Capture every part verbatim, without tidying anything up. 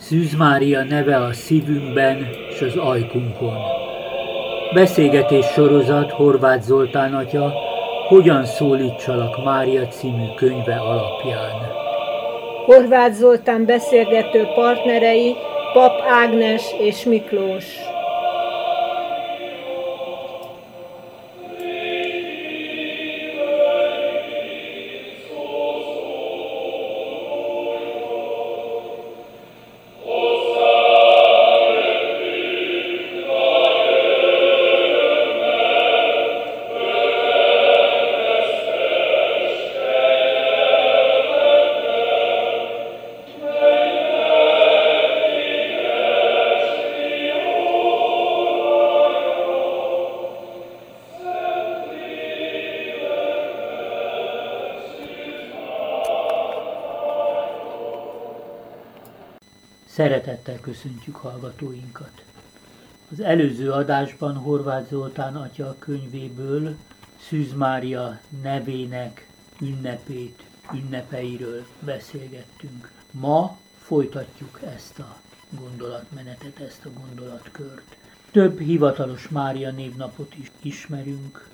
Szűz Mária neve a szívünkben és az ajkunkon. Beszélgetés sorozat Horváth Zoltán atya Hogyan szólítsalak Mária című könyve alapján. Horváth Zoltán beszélgető partnerei Pap Ágnes és Miklós. Szeretettel köszöntjük hallgatóinkat. Az előző adásban Horváth Zoltán atya könyvéből Szűz Mária nevének ünnepét, ünnepeiről beszélgettünk. Ma folytatjuk ezt a gondolatmenetet, ezt a gondolatkört. Több hivatalos Mária névnapot is ismerünk.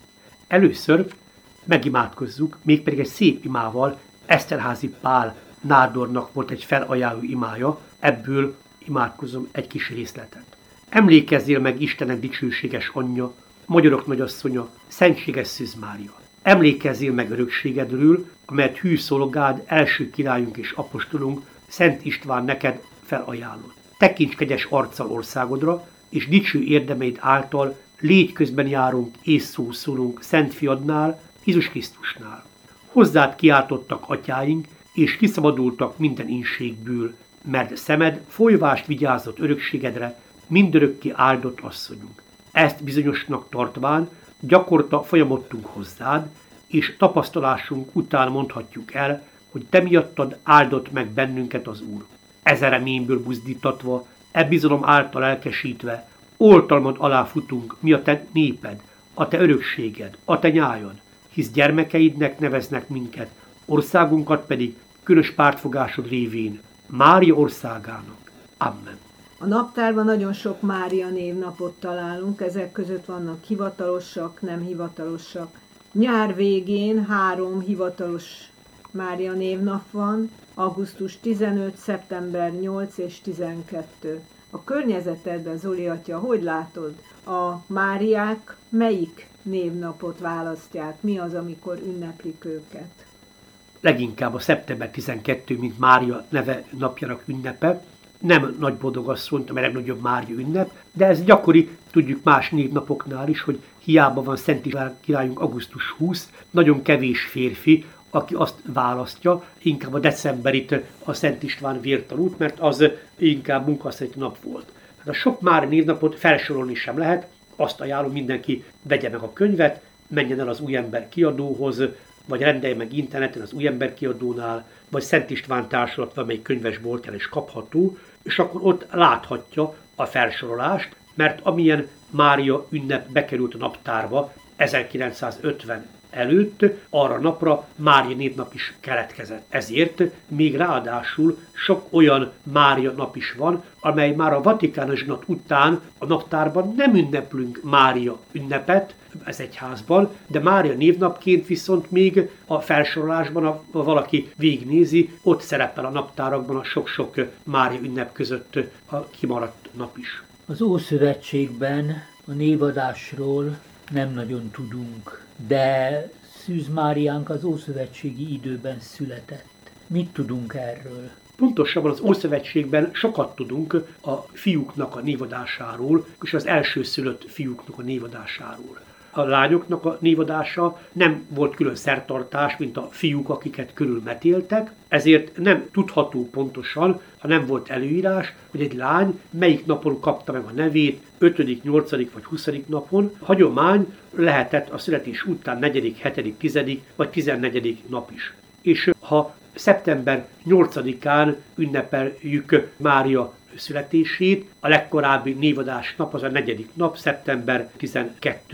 Először megimádkozzuk, mégpedig egy szép imával. Eszterházy Pál nádornak volt egy felajánló imája, ebből imádkozom egy kis részletet. Emlékezzél meg Istenek dicsőséges anyja, magyarok nagyasszonya, szentséges Szűz Mária. Emlékezzél meg örökségedről, amelyet hű szolgád, első királyunk és apostolunk, Szent István neked felajánlott. Tekints kegyes arccal országodra, és dicső érdemeid által légy közben járunk és szó szólunk Szent Fiadnál, Jézus Krisztusnál. Hozzád kiáltottak atyáink, és kiszabadultak minden inségből, mert szemed folyvást vigyázott örökségedre, mindörökké áldott asszonyunk. Ezt bizonyosnak tartván gyakorta folyamodtunk hozzád, és tapasztalásunk után mondhatjuk el, hogy te miattad áldott meg bennünket az Úr. Ezen reményből buzdítatva, e bizalom által elkesítve, oltalmad alá futunk, mi a te néped, a te örökséged, a te nyájad, hisz gyermekeidnek neveznek minket, országunkat pedig különös pártfogásod révén Mária országának. Amen. A naptárban nagyon sok Mária névnapot találunk, ezek között vannak hivatalosak, nem hivatalosak. Nyár végén három hivatalos Mária névnap van, augusztus tizenöt, szeptember nyolc és tizenkettő. A környezetedben, Zoli atya, hogy látod? A Máriák melyik névnapot választják? Mi az, amikor ünneplik őket? Leginkább a szeptember tizenkettő, mint Mária neve napjának ünnepe. Nem nagy boldogasszonyt, amely legnagyobb Mária ünnep, de ez gyakori, tudjuk más névnapoknál is, hogy hiába van Szent István királyunk augusztus huszadika, nagyon kevés férfi, aki azt választja, inkább a decemberit, a Szent István vértanút, mert az inkább munkaszeti nap volt. Hát a sok Mária névnapot felsorolni sem lehet, azt ajánlom, mindenki vegye meg a könyvet, menjen el az Újember kiadóhoz, vagy rendelje meg interneten az Újember kiadónál, vagy Szent István társulatban, amely könyvesboltján is kapható, és akkor ott láthatja a felsorolást, mert amilyen Mária ünnep bekerült a naptárba ezerkilencszázötven előtt, arra napra Mária névnap is keletkezett. Ezért még ráadásul sok olyan Mária nap is van, amely már a Vatikán zsinat után a naptárban nem ünneplünk Mária ünnepet, ez egyházban, de Mária névnapként viszont még a felsorolásban, ha valaki végignézi, ott szerepel a naptárakban a sok-sok Mária ünnep között a kimaradt nap is. Az Ószövetségben a névadásról nem nagyon tudunk, de Szűz Máriánk az ószövetségi időben született. Mit tudunk erről? Pontosabban az Ószövetségben sokat tudunk a fiúknak a névadásáról, és az elsőszülött fiúknak a névadásáról. A lányoknak a névadása nem volt külön szertartás, mint a fiúk, akiket körülmetéltek, ezért nem tudható pontosan, ha nem volt előírás, hogy egy lány melyik napon kapta meg a nevét, ötödik, nyolcadik vagy huszadik napon. Hagyomány lehetett a születés után negyedik, hetedik, tizedik vagy tizennegyedik nap is. És ha szeptember nyolcadikán ünnepeljük Mária születését, a legkorábbi névadás nap az a negyedik nap, szeptember tizenkettő.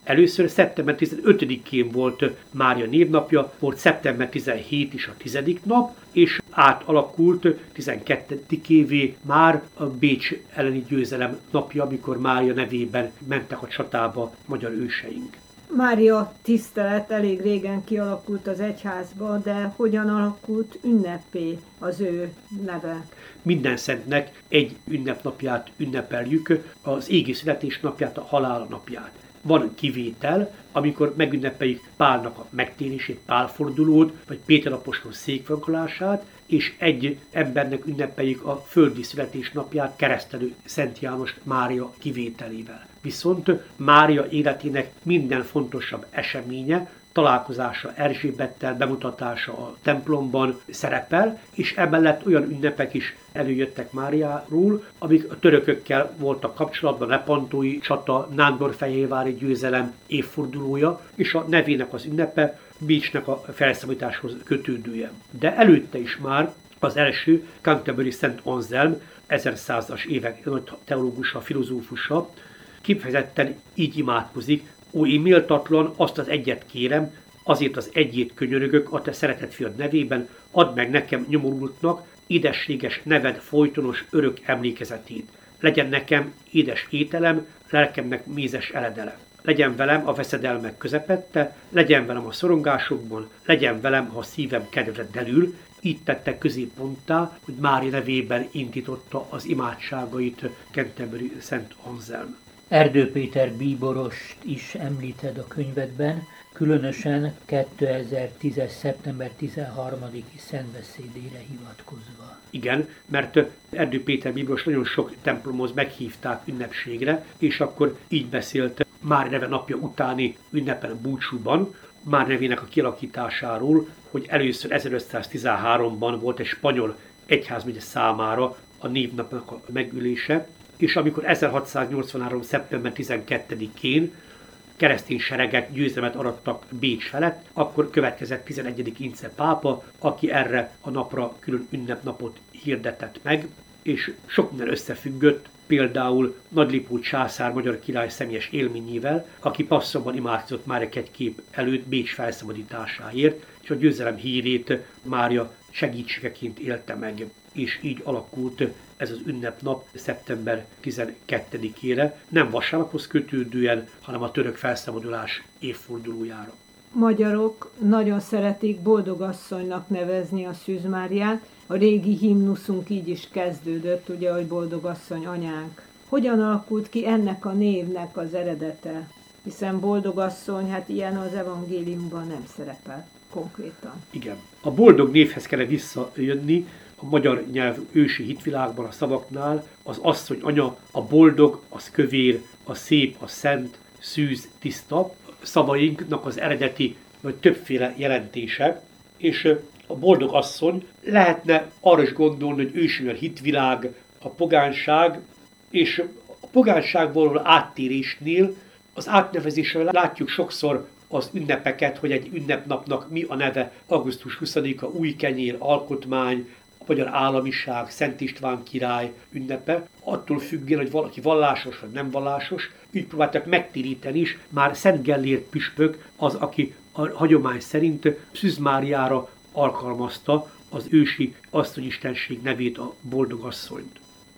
Először szeptember tizenötödikén volt Mária névnapja, volt szeptember tizenhetedike is a tizedik nap, és átalakult tizenkettedikévé már a Bécs elleni győzelem napja, amikor Mária nevében mentek a csatába magyar őseink. Mária tisztelet elég régen kialakult az egyházba, de hogyan alakult ünnepé az ő neve? Minden szentnek egy ünnepnapját ünnepeljük, az égi születésnapját, a halál napját. Van kivétel, amikor megünnepeljük Pálnak a megtérését, Pálfordulót, vagy Péter apostol székfoglalását, és egy embernek ünnepeljük a földi születésnapját, keresztelő Szent Jánost Mária kivételével. Viszont Mária életének minden fontosabb eseménye, találkozása Erzsébettel, bemutatása a templomban szerepel, és emellett olyan ünnepek is előjöttek Máriáról, amik a törökökkel voltak kapcsolatban, lepantói csata, Nándorfehérvári győzelem évfordulója, és a nevének az ünnepe Bécsnek a felszabadításhoz kötődője. De előtte is már az első Canterbury Szent Anselm, ezerszázas évek nagy teológusa, filozófusa, kifejezetten így imádkozik: ó, én méltatlan, azt az egyet kérem, azért az egyét könyörögök a te szeretett fiad nevében, add meg nekem nyomorultnak édességes neved folytonos örök emlékezetét. Legyen nekem édes ételem, lelkemnek mézes eledele. Legyen velem a veszedelmek közepette, legyen velem a szorongásokban, legyen velem, ha a szívem kedvre derül. Így tette középponttá, hogy Mária nevében indította az imádságait Canterbury Szent Anselm. Erdő Péter bíborost is említed a könyvedben, különösen kétezer-tízes. szeptember tizenharmadiki szentbeszédére hivatkozva. Igen, mert Erdő Péter bíboros nagyon sok templomhoz meghívták ünnepségre, és akkor így beszélt Mária neve napja utáni ünnepen búcsúban, Mária nevének a kialakításáról, hogy először ezerötszáztizenháromban volt egy spanyol egyházmegye számára a névnapnak a megülése, és amikor ezerhatszáznyolcvanhárom. szeptember tizenkettedikén keresztény seregek győzelmet arattak Bécs felett, akkor következett tizenegyedik Ince pápa, aki erre a napra külön ünnepnapot hirdetett meg, és sok minden összefüggött, például Nagy Lipót császár magyar király személyes élményével, aki passzabban imádkozott Mária kegykép előtt Bécs felszabadításáért, és a győzelem hírét Mária segítségeként élte meg, és így alakult ez az ünnepnap szeptember tizenkettedikére, nem vasárnaphoz kötődően, hanem a török felszabadulás évfordulójára. Magyarok nagyon szeretik Boldogasszonynak nevezni a Szűz Máriát. A régi himnuszunk így is kezdődött, ugye, hogy Boldogasszony anyánk. Hogyan alakult ki ennek a névnek az eredete? Hiszen Boldogasszony, hát ilyen az evangéliumban nem szerepel konkrétan. Igen. A boldog névhez kell visszajönni, a magyar nyelv ősi hitvilágban a szavaknál az asszony anya, a boldog, az kövér, a szép, a szent, szűz, tiszta. Szavainknak az eredeti vagy többféle jelentése, és a boldog asszony lehetne arra is gondolni, hogy ősi magyar hitvilág, a pogánság, és a pogánságból való áttérésnél az átnevezésre látjuk sokszor az ünnepeket, hogy egy ünnepnapnak mi a neve: augusztus huszadika, új kenyér, alkotmány, a magyar államiság, Szent István király ünnepe, attól függően, hogy valaki vallásos vagy nem vallásos. Így próbáltak megtéríteni is, már Szent Gellért püspök az, aki a hagyomány szerint Szűz Máriára alkalmazta az ősi asszonyistenség nevét, a boldogasszonyt.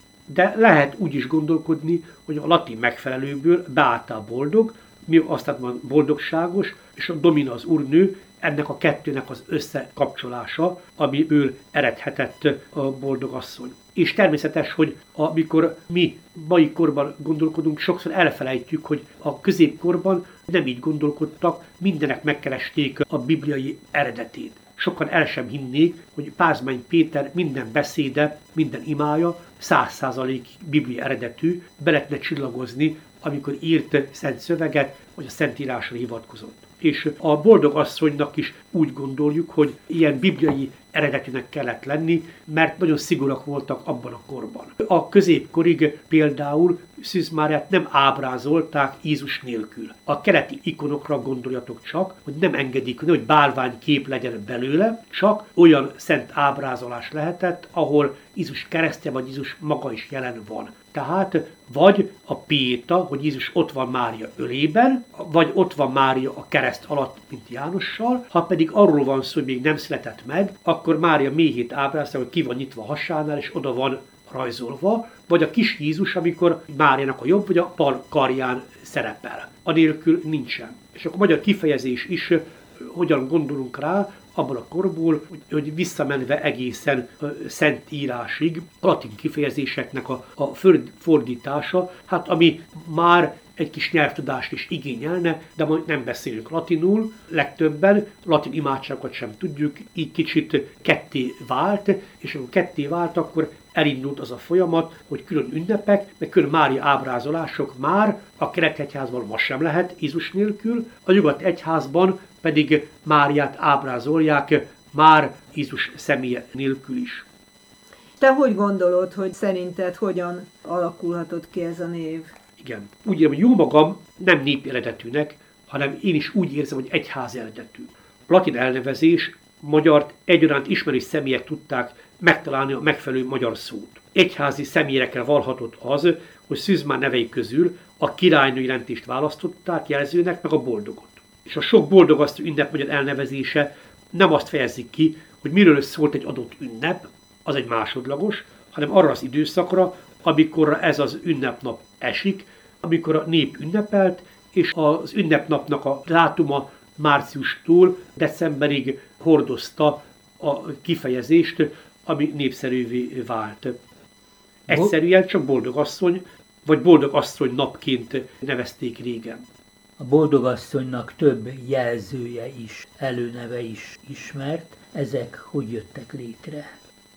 De lehet úgy is gondolkodni, hogy a latin megfelelőből beálltál boldog, mi aztán van boldogságos, és a domina az úrnő, ennek a kettőnek az összekapcsolása, amiből eredhetett a boldogasszony. És természetes, hogy amikor mi mai korban gondolkodunk, sokszor elfelejtjük, hogy a középkorban nem így gondolkodtak, mindenek megkeresték a bibliai eredetét. Sokan el sem hinnék, hogy Pázmány Péter minden beszéde, minden imája száz százalék biblia eredetű, be lehetne csillagozni, amikor írt szent szöveget, vagy a Szentírásra hivatkozott. És a boldog asszonynak is úgy gondoljuk, hogy ilyen bibliai eredetűnek kellett lenni, mert nagyon szigorúak voltak abban a korban. A középkorig például Szűz Máriát nem ábrázolták Jézus nélkül. A keleti ikonokra gondoljatok csak, hogy nem engedik, hogy bálványkép legyen belőle, csak olyan szent ábrázolás lehetett, ahol Jézus keresztje vagy Jézus maga is jelen van. Tehát vagy a piéta, hogy Jézus ott van Mária ölében, vagy ott van Mária a kereszt alatt, mint Jánossal, ha pedig arról van szó, hogy még nem született meg, akkor Mária méhét ábrázolja, hogy ki van nyitva a hasánál, és oda van rajzolva, vagy a kis Jézus, amikor Máriának a jobb vagy a bal karján szerepel. Anélkül nincsen. És akkor a magyar kifejezés is, hogyan gondolunk rá, abban a korból, hogy visszamenve egészen a Szentírásig, a latin kifejezéseknek a, a fordítása, hát ami már egy kis nyelvtudást is igényelne, de majd nem beszélünk latinul, legtöbben latin imádságokat sem tudjuk, így kicsit ketté vált, és amikor ketté vált, akkor elindult az a folyamat, hogy külön ünnepek, meg külön Mária ábrázolások már a Kelet-egyházban ma sem lehet Jézus nélkül, a Nyugat egyházban pedig Máriát ábrázolják már Jézus személye nélkül is. Te hogy gondolod, hogy szerinted hogyan alakulhatott ki ez a név? Igen. Úgy érzem, hogy jó magam nem népi eredetűnek, hanem én is úgy érzem, hogy egyház eredetű. Latin elnevezés, magyart egyaránt ismerő személyek tudták megtalálni a megfelelő magyar szót. Egyházi személyekre valhatott az, hogy Szűz Mária nevei közül a királynő jelentést választották jelzőnek, meg a boldogot. És a sok boldogasztó ünnep magyar elnevezése nem azt fejezik ki, hogy miről szólt egy adott ünnep, az egy másodlagos, hanem arra az időszakra, amikor ez az ünnepnap esik, amikor a nép ünnepelt, és az ünnepnapnak a dátuma márciustól decemberig hordozta a kifejezést, ami népszerűvé vált. Egyszerűen csak boldogasszony, vagy boldogasszony napként nevezték régen. A boldogasszonynak több jelzője is, előneve is ismert. Ezek hogy jöttek létre?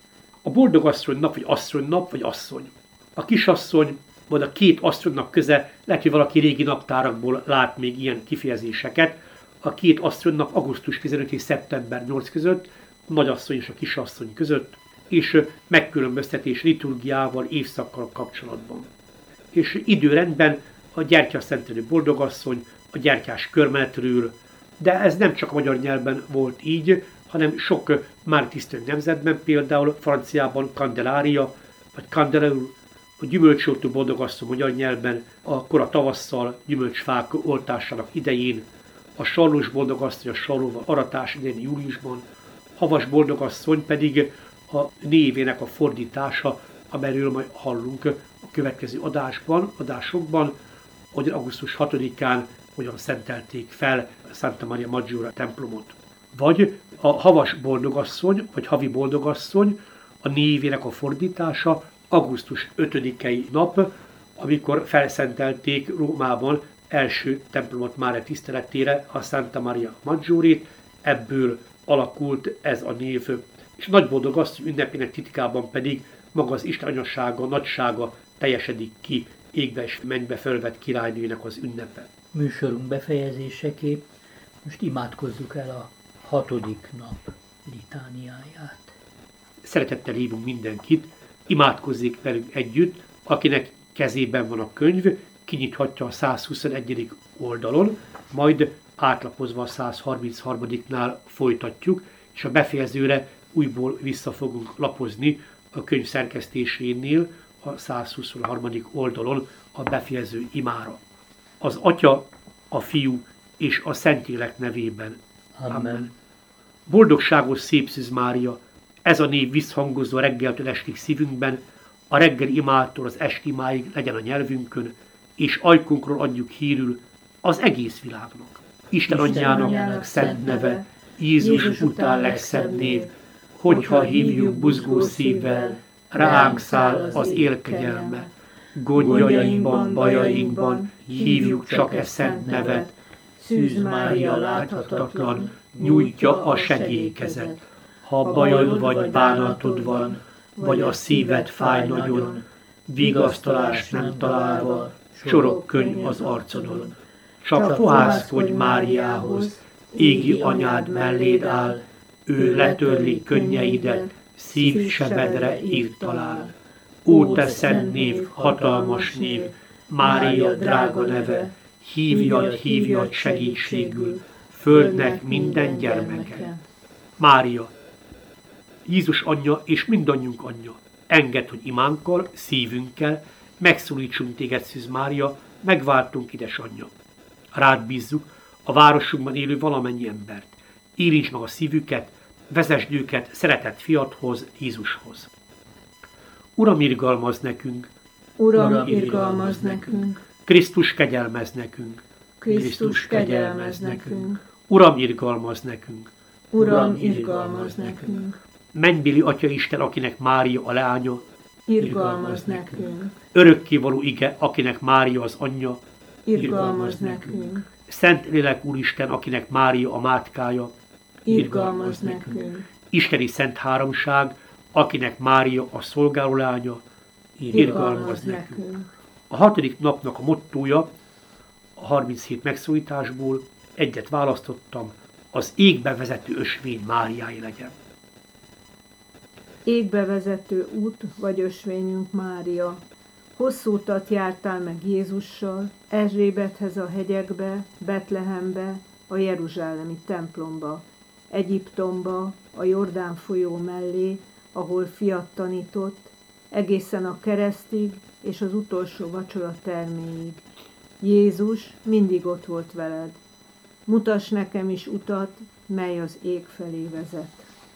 A boldogasszony nap, vagy asszony nap, vagy asszony. A kisasszony, vagy a két asszonynak köze, lehet, hogy valaki régi naptárakból lát még ilyen kifejezéseket. A két asszonynak augusztus tizenötödike és szeptember nyolcadika között, a nagyasszony és a kisasszony között, és megkülönböztetés liturgiával, évszakkal kapcsolatban. És időrendben a gyertyaszentelő boldogasszony, a gyertyás körmenetről, de ez nem csak a magyar nyelven volt így, hanem sok már tisztelő nemzetben, például franciában Candelaria, vagy Candeleur, a gyümölcsöltő boldogasszony magyar nyelven, akkor a tavasszal gyümölcsfák oltásának idején, a sallós boldogasszony a sallóval aratás idején júliusban, havas boldogasszony pedig a névének a fordítása, amelyről majd hallunk a következő adásban, adásokban, hogy augusztus hatodikán hogyan szentelték fel Santa Maria Maggiore templomot. Vagy a havas boldogasszony, vagy havi boldogasszony, a névének a fordítása augusztus ötödikei nap, amikor felszentelték Rómában első templomot Mária tiszteletére, a Santa Maria Maggiorét, ebből alakult ez a név. És a nagy boldogasszony ünnepének titkában pedig maga az Isten anyassága, nagysága teljesedik ki, égbe és mennybe fölvett királynőnek az ünnepe. Műsorunk befejezéseképp most imádkozzuk el a hatodik nap litániáját. Szeretettel hívunk mindenkit, imádkozzék velünk együtt, akinek kezében van a könyv, kinyithatja a százhuszonegyedik oldalon, majd átlapozva a százharmincharmadiknál folytatjuk, és a befejezőre újból vissza fogunk lapozni a könyv szerkesztésénél a százhuszonharmadik oldalon a befejező imára. Az Atya, a Fiú és a Szentlélek nevében. Amen. Amen. Boldogságos szép Szűz Mária, ez a név visszhangozva reggeltől estig szívünkben, a reggeli imától az esti imáig legyen a nyelvünkön, és ajkunkról adjuk hírül az egész világnak. Isten anyjának szent neve, Jézus, Jézus után legszebb név, hogyha hívjuk buzgó szívvel, ránk száll az élkegyelme. Gondjainkban, bajainkban hívjuk csak e szent nevet. Szűz Mária láthatatlan, nyújtja a segélykezet. Ha bajod vagy bánatod van, vagy a szíved fáj nagyon, vigasztalást nem találva, sorok könny az arcodon. Csak fohászkodj Máriához, égi anyád melléd áll, ő letörli könnyeidet, szívsebedre írt talál. Ó, te szent név, hatalmas név, Mária drága neve, hívjad, hívjad segítségül, földnek minden gyermeke. Mária, Jézus anyja és mindannyiunk anyja, engedd, hogy imánkkal, szívünkkel megszólítsunk téged, Szűz Mária, megváltunk, édesanyja. Rád bízzuk a városunkban élő valamennyi embert. Érintsd meg a szívüket, vezesd őket szeretett fiadhoz, Jézushoz. Uram, irgalmazz nekünk! Uram, irgalmazz nekünk! Krisztus, kegyelmezz nekünk! Krisztus, kegyelmezz nekünk! Uram, irgalmazz nekünk! Uram, irgalmazz nekünk! Mennybéli Atya Isten, akinek Mária a leánya, Irgalmazz nekünk! örökkévaló ige, akinek Mária az anyja, Irgalmazz nekünk! Szent Lélek Úristen, akinek Mária a mátkája, Irgalmazz nekünk! Isteni Szent Háromság, akinek Mária a szolgáló lánya, irgalmazz nekünk. A hatodik napnak a mottója, a harminchét megszólításból egyet választottam, az égbe vezető ösvény Máriáé legyen. Égbe vezető út vagy ösvényünk Mária. Hosszú utat jártál meg Jézussal, Erzsébethez a hegyekbe, Betlehembe, a jeruzsálemi templomba, Egyiptomba, a Jordán folyó mellé, ahol fiat tanított, egészen a keresztig és az utolsó vacsora terméig. Jézus mindig ott volt veled. Mutass nekem is utat, mely az ég felé vezet.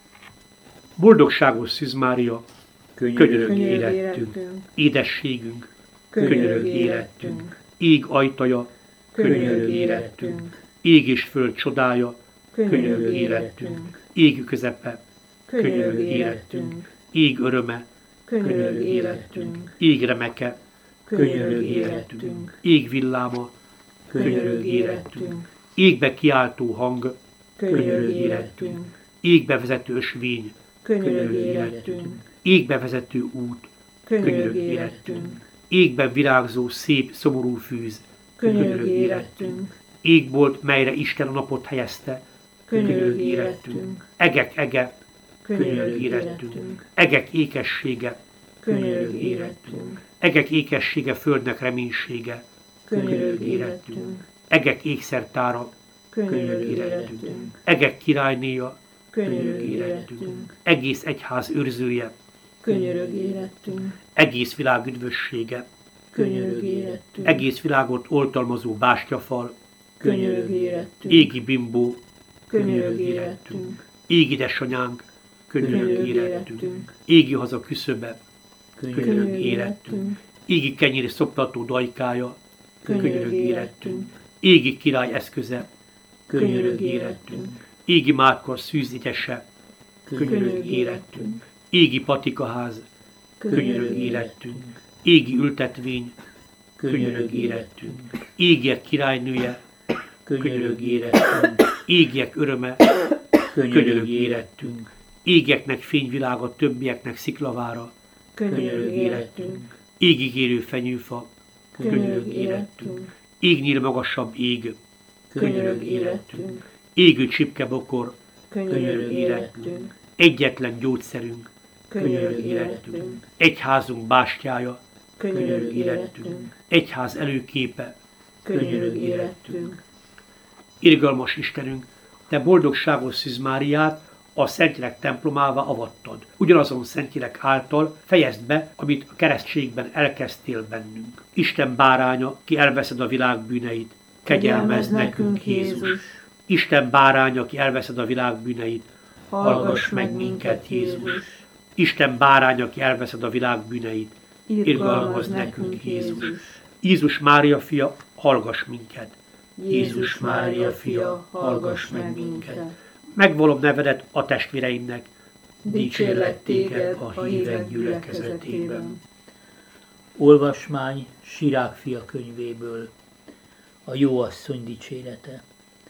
Boldogságos Szűz Mária, könyörög Könyörög élettünk, életünk, édességünk, könyörög könyörög élettünk, élettünk, ég ajtaja, könyörög könyörög élettünk, élettünk, ég és föld csodája, könyörög könyörög élettünk, élettünk, ég közepe, könyörög élettünk, ég öröme, könyörög életünk, ég remeke, könyörög életünk, ég villáma, könyörög életünk, égbe kiáltó hang, könyörög életünk, égbe vezető ösvény, könyörög életünk, égbe vezető út, könyörög életünk, égben virágzó szép, szomorú fűz, könyörög életünk, égbolt, melyre Isten a napot helyezte, könyörög életünk, egek ege, könyörög életünk, egek ékessége, könyörög életünk, egek ékessége földnek reménysége, könyörög életünk, egek ékszertára, könyörög életünk, egek királynéja, könyörög életünk, egész egyház őrzője, könyörög életünk, egész világ üdvössége, könyörög életünk, egész világot oltalmazó bástyafal, könyörög életünk, égi bimbó, könyörög életünk, égi édesanyánk, könyörög könyörög élettünk, életünk, égi haza küszöbe, könyörög könyörög élettünk, életünk, égi kenyér szoptató dajkája, könyörög könyörög élettünk, életünk, égi király eszköze, könyörög életünk, égi márkar szűzítese, könyörög könyörög élettünk, égi patikaház, könyörög élettünk, égi ültetvény, könyörög élettünk, égiek királynője, könyörög élettünk, égiek öröme, könyörög élettünk, égieknek fényvilága, többieknek sziklavára, könyörög életünk, égigérő fenyőfa, könyörög életünk, égnél magasabb ég, könyörög életünk, égő csipkebokor, könyörög életünk, egyetlen gyógyszerünk, könyörög életünk, egyházunk bástyája, könyörög életünk, egyház előképe, könyörög életünk, irgalmas Istenünk, te boldogságos Szűz Máriát a Szentlélek templomává avattad. Ugyanazon Szentlélek által fejezd be, amit a keresztségben elkezdtél bennünk. Isten báránya, ki elveszed a világ bűneit, kegyelmezz nekünk, Jézus. Isten báránya, ki elveszed a világ bűneit, hallgass meg minket, Jézus. Isten báránya, ki elveszed a világ bűneit, irgalmazz nekünk, Jézus. Jézus Mária fia, hallgass minket. Jézus Mária fia, hallgass meg minket. Megvalom nevedet a testvéreimnek, Dicsérlek téged a hívek gyülekezetében. Olvasmány Sirák fia könyvéből. A jó asszony dicsérete.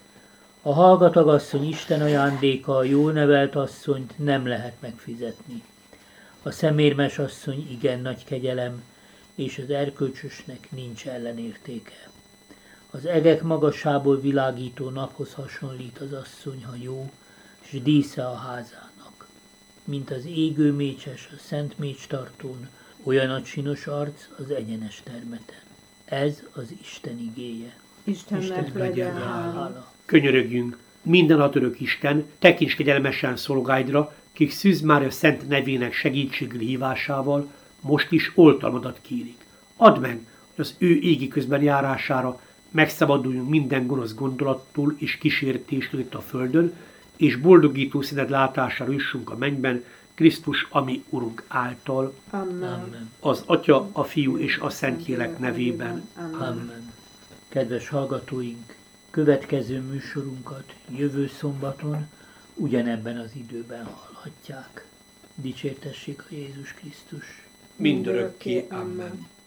A hallgatag asszony Isten ajándéka, a jól nevelt asszonyt nem lehet megfizetni. A szemérmes asszony igen nagy kegyelem, és az erkölcsösnek nincs ellenértéke. Az egek magasából világító naphoz hasonlít az asszony, ha jó, s dísze a házának. Mint az égő mécses a szent mécstartón, olyan a csinos arc az egyenes termeten. Ez az Isten igéje. Istennek Istennek legyen legyen hála. hála. Könyörögjünk, minden örök Isten, tekints kegyelmesen szolgáidra, kik Szűz Mária szent nevének segítségül hívásával most is oltalmadat kérik. Add meg, hogy az ő égi közben járására megszabaduljunk minden gonosz gondolattól és kísértéstől itt a földön, és boldogító színed látására jussunk a mennyben, Krisztus, ami Urunk által. Amen. Amen. Az Atya, a Fiú és a Szentlélek nevében. Amen. Amen. Kedves hallgatóink, következő műsorunkat jövő szombaton ugyanebben az időben hallhatják. Dicsértessék a Jézus Krisztus! Mindörökké. Amen.